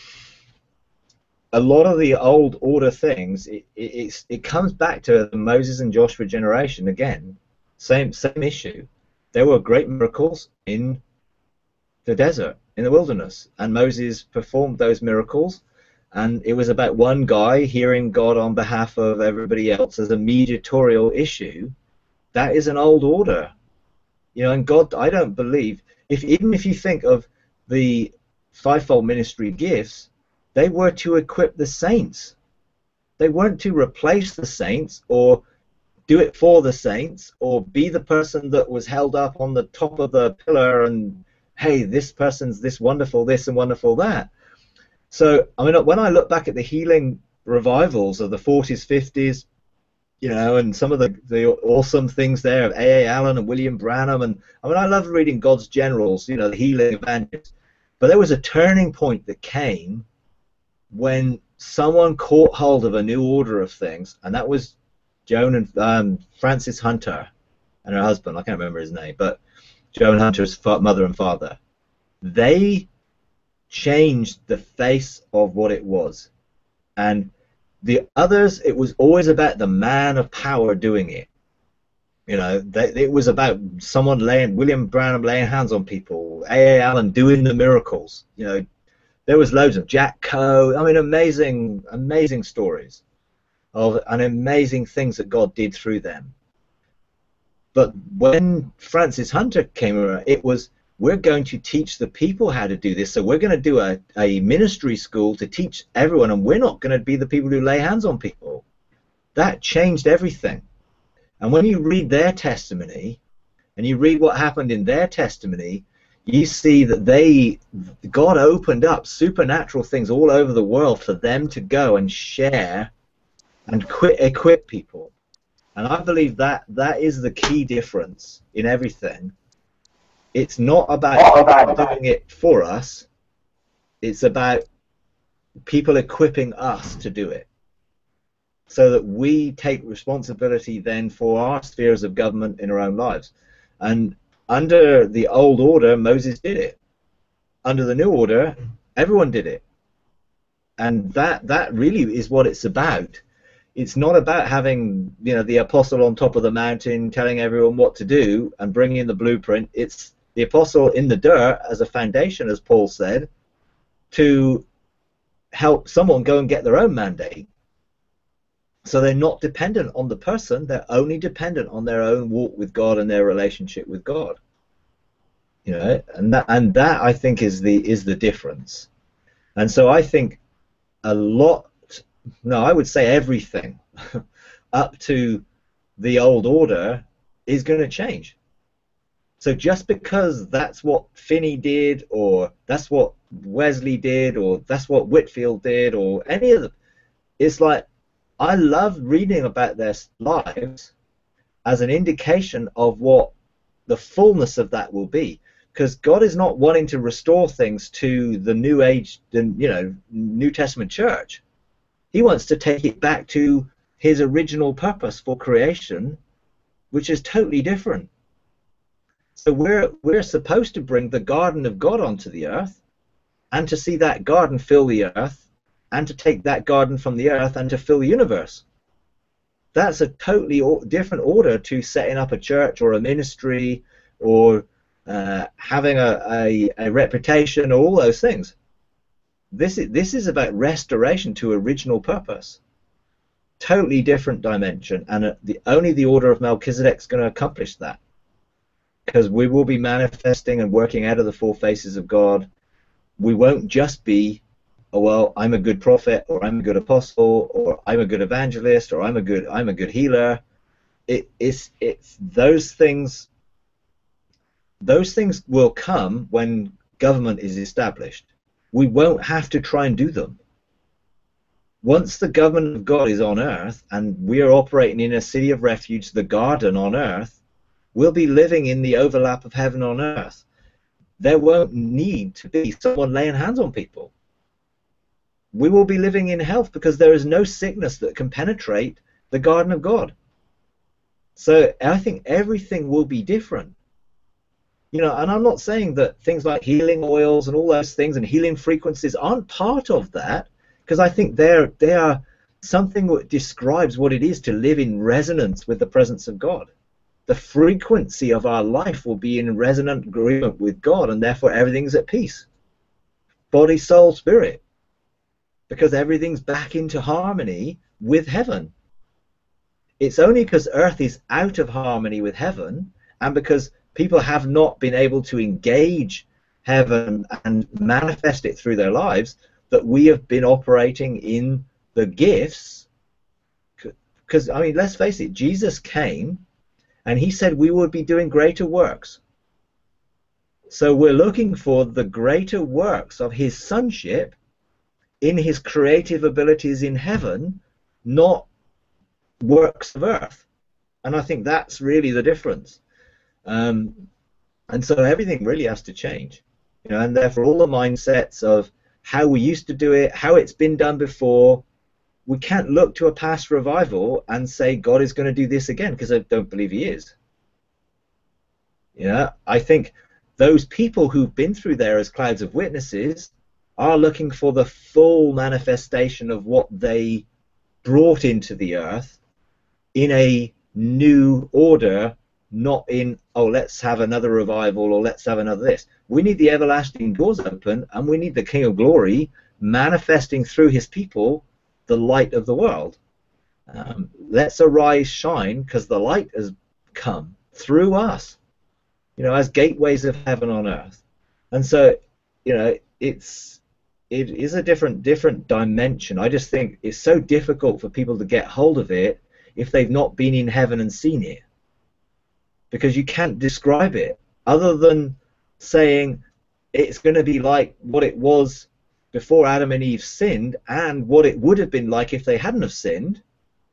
a lot of the old order things, it, it, it's, it comes back to the Moses and Joshua generation again. Same same issue. There were great miracles in the desert, in the wilderness, and Moses performed those miracles, and it was about one guy hearing God on behalf of everybody else as a mediatorial issue. That is an old order, you know. And God, I don't believe, if even if you think of the fivefold ministry gifts, they were to equip the saints. They weren't to replace the saints or do it for the saints or be the person that was held up on the top of the pillar and, hey, this person's this wonderful this and wonderful that. So, I mean, when I look back at the healing revivals of the forties, fifties, you know, and some of the, the awesome things there of A A Allen and William Branham, and I mean, I love reading God's Generals, you know, the healing evangelists. But there was a turning point that came when someone caught hold of a new order of things, and that was Joan and um, Frances Hunter and her husband. I can't remember his name, but Joan Hunter's mother and father. They changed the face of what it was. And the others, it was always about the man of power doing it. You know, they, it was about someone laying, William Branham laying hands on people, A A Allen doing the miracles. You know, there was loads of Jack Coe. I mean, amazing, amazing stories of and amazing things that God did through them. But when Frances Hunter came around, it was, we're going to teach the people how to do this. So we're going to do a, a ministry school to teach everyone, and we're not going to be the people who lay hands on people. That changed everything. And when you read their testimony, and you read what happened in their testimony, you see that they, God opened up supernatural things all over the world for them to go and share and quit, equip people. And I believe that that is the key difference in everything. It's not about doing it for us. It's about people equipping us to do it, so that we take responsibility then for our spheres of government in our own lives. And under the old order, Moses did it. Under the new order, everyone did it. And that that really is what it's about. It's not about having, you know, the apostle on top of the mountain telling everyone what to do and bringing in the blueprint. It's the apostle in the dirt as a foundation, as Paul said, to help someone go and get their own mandate. So they're not dependent on the person, they're only dependent on their own walk with God and their relationship with God. You know, and that and that I think is the is the difference. And so I think a lot, no, I would say everything up to the old order is going to change. So just because that's what Finney did, or that's what Wesley did, or that's what Whitfield did, or any of them, it's like, I love reading about their lives as an indication of what the fullness of that will be, because God is not wanting to restore things to the New Age, you know, New Testament church. He wants to take it back to his original purpose for creation, which is totally different. So we're we're supposed to bring the garden of God onto the earth, and to see that garden fill the earth, and to take that garden from the earth and to fill the universe. That's a totally different order to setting up a church or a ministry or uh, having a, a, a reputation or all those things. This is, this is about restoration to original purpose. Totally different dimension, and uh, the, only the order of Melchizedek is going to accomplish that. Because we will be manifesting and working out of the four faces of God. We won't just be, oh, well, I'm a good prophet, or I'm a good apostle, or I'm a good evangelist, or I'm a good I'm a good healer. It, it's it's those things. Those things will come when government is established. We won't have to try and do them. Once the government of God is on earth, and we are operating in a city of refuge, the garden on earth, we'll be living in the overlap of heaven on earth. There won't need to be someone laying hands on people. We will be living in health because there is no sickness that can penetrate the garden of God. So I think everything will be different. You know, and I'm not saying that things like healing oils and all those things and healing frequencies aren't part of that, because I think they're they are something that describes what it is to live in resonance with the presence of God. The frequency of our life will be in resonant agreement with God, and therefore everything's at peace. Body, soul, spirit. Because everything's back into harmony with heaven. It's only because earth is out of harmony with heaven, and because people have not been able to engage heaven and manifest it through their lives, that we have been operating in the gifts. Because, I mean, let's face it, Jesus came and he said we would be doing greater works. So we're looking for the greater works of his sonship in his creative abilities in heaven, not works of earth. And I think that's really the difference. Um, and so everything really has to change, you know, and therefore all the mindsets of how we used to do it, how it's been done before, we can't look to a past revival and say God is going to do this again, because I don't believe he is. You know, I think those people who've been through there as clouds of witnesses are looking for the full manifestation of what they brought into the earth in a new order, not in, oh, let's have another revival or let's have another this. We need the everlasting doors open, and we need the King of Glory manifesting through his people the light of the world. Um, let's arise, shine, because the light has come through us, you know, as gateways of heaven on earth. And so, you know, it's it is a different different dimension. I just think it's so difficult for people to get hold of it if they've not been in heaven and seen it, because you can't describe it other than saying it's going to be like what it was before Adam and Eve sinned, and what it would have been like if they hadn't have sinned.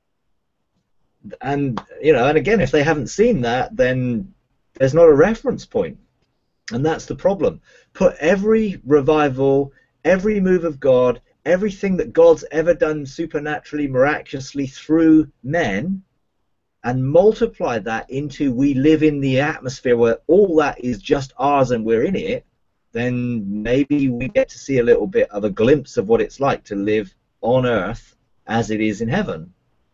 And, you know, and again, if they haven't seen that, then there's not a reference point. And that's the problem. Put every revival, every move of God, everything that God's ever done supernaturally, miraculously through men, and multiply that into we live in the atmosphere where all that is just ours and we're in it, then maybe we get to see a little bit of a glimpse of what it's like to live on earth as it is in heaven.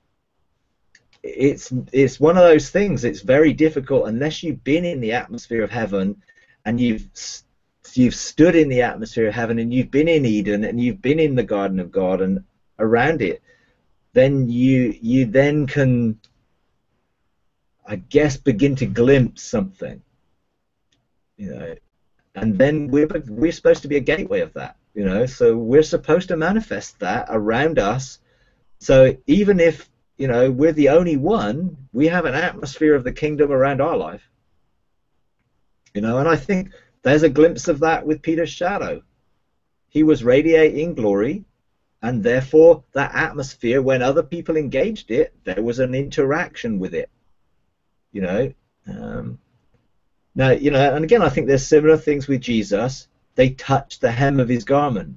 It's it's one of those things. It's very difficult unless you've been in the atmosphere of heaven, and you've you've stood in the atmosphere of heaven, and you've been in Eden, and you've been in the Garden of God and around it. Then you you then can, I guess, begin to glimpse something, you know. And then we're we're supposed to be a gateway of that, you know. So we're supposed to manifest that around us. So even if, you know, we're the only one, we have an atmosphere of the kingdom around our life, you know. And I think there's a glimpse of that with Peter's shadow. He was radiating glory, and therefore that atmosphere, when other people engaged it, there was an interaction with it, you know. Um, now, you know, and again, I think there's similar things with Jesus. They touched the hem of his garment.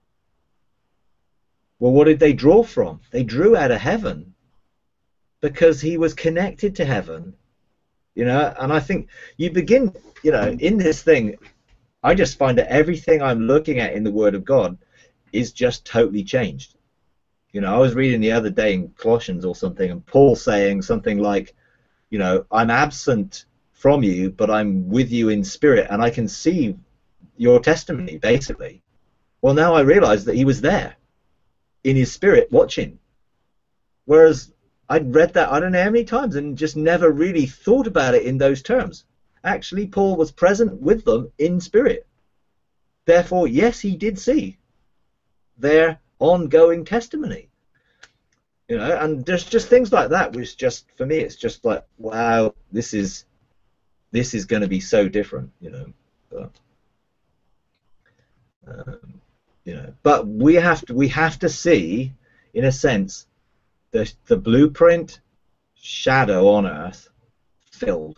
Well, what did they draw from? They drew out of heaven, because he was connected to heaven, you know. And I think you begin, you know, in this thing, I just find that everything I'm looking at in the Word of God is just totally changed. You know, I was reading the other day in Colossians or something, and Paul saying something like, you know, I'm absent from you, but I'm with you in spirit, and I can see your testimony, basically. Well, now I realize that he was there in his spirit watching, whereas I'd read that I don't know how many times and just never really thought about it in those terms. Actually, Paul was present with them in spirit. Therefore, yes, he did see their ongoing testimony. You know, and there's just things like that which just, for me, it's just like, wow, this is this is going to be so different, you know. But, um, you know, but we have to we have to see, in a sense, the the blueprint shadow on earth filled,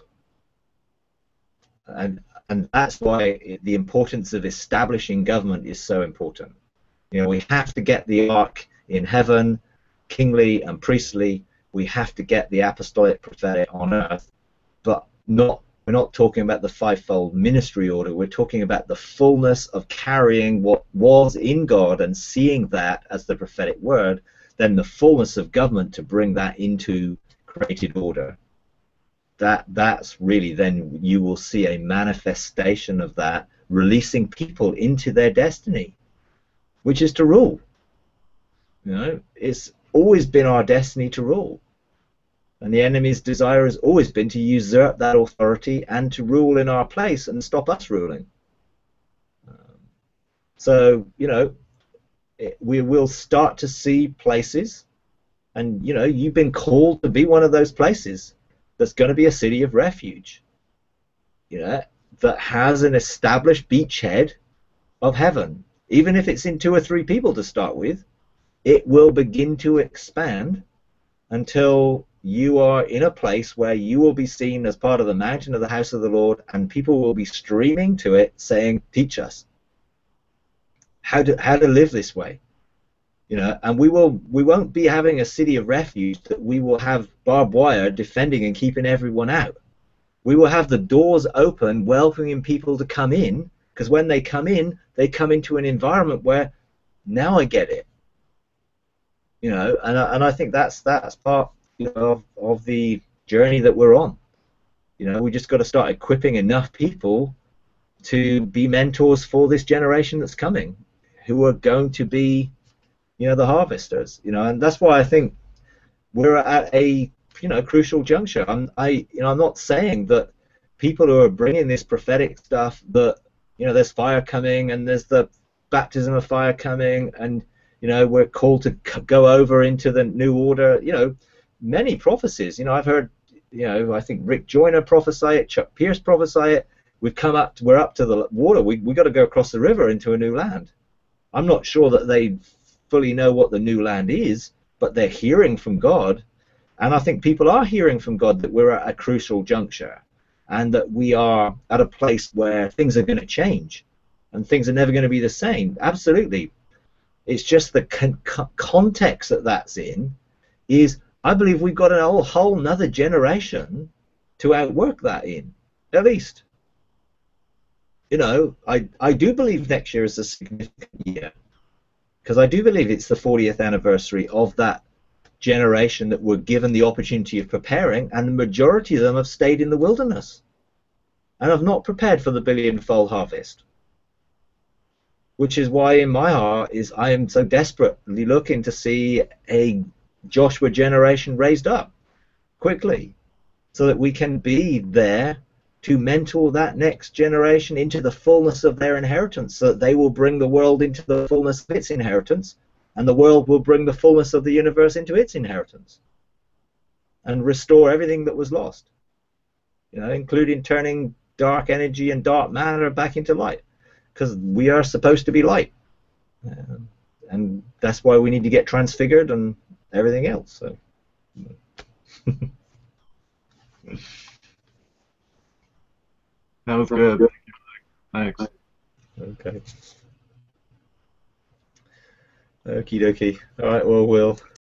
and and that's why it, the importance of establishing government is so important. You know, we have to get the ark in heaven, kingly and priestly. We have to get the apostolic prophetic on earth, but not we're not talking about the fivefold ministry order. We're talking about the fullness of carrying what was in God and seeing that as the prophetic word, then the fullness of government to bring that into created order. That that's really, then you will see a manifestation of that, releasing people into their destiny, which is to rule. You know, it's always been our destiny to rule. And the enemy's desire has always been to usurp that authority and to rule in our place and stop us ruling. Um, so, you know, it, we will start to see places, and, you know, you've been called to be one of those places that's going to be a city of refuge, you know, that has an established beachhead of heaven. Even if it's in two or three people to start with, it will begin to expand until you are in a place where you will be seen as part of the mountain of the house of the Lord, and people will be streaming to it saying, teach us how to how to live this way. You know, and we will we won't be having a city of refuge that we will have barbed wire defending and keeping everyone out. We will have the doors open, welcoming people to come in, because when they come in, they come into an environment where, now I get it. You know, and I, and I think that's that's part, you know, of, of the journey that we're on. You know, we just got to start equipping enough people to be mentors for this generation that's coming, who are going to be, you know, the harvesters. You know, and that's why I think we're at a, you know, crucial juncture. I'm I you know I'm not saying that people who are bringing this prophetic stuff, that, you know, there's fire coming and there's the baptism of fire coming, and, you know, we're called to go over into the new order. You know, many prophecies. You know, I've heard, you know, I think Rick Joyner prophesy it, Chuck Pierce prophesy it. We've come up, to, we're up to the water. We we got to go across the river into a new land. I'm not sure that they fully know what the new land is, but they're hearing from God, and I think people are hearing from God that we're at a crucial juncture, and that we are at a place where things are going to change, and things are never going to be the same. Absolutely. It's just the con con context that that's in is, I believe we've got a whole, whole nother generation to outwork that in, at least. You know, I, I do believe next year is a significant year, because I do believe it's the fortieth anniversary of that generation that were given the opportunity of preparing, and the majority of them have stayed in the wilderness and have not prepared for the billion-fold harvest. Which is why in my heart is I am so desperately looking to see a Joshua generation raised up quickly, so that we can be there to mentor that next generation into the fullness of their inheritance, so that they will bring the world into the fullness of its inheritance, and the world will bring the fullness of the universe into its inheritance, and restore everything that was lost, you know, including turning dark energy and dark matter back into light, because we are supposed to be light, um, and that's why we need to get transfigured and everything else. So. That was good. Thanks. Okay. Okie dokie. All right. Well, we'll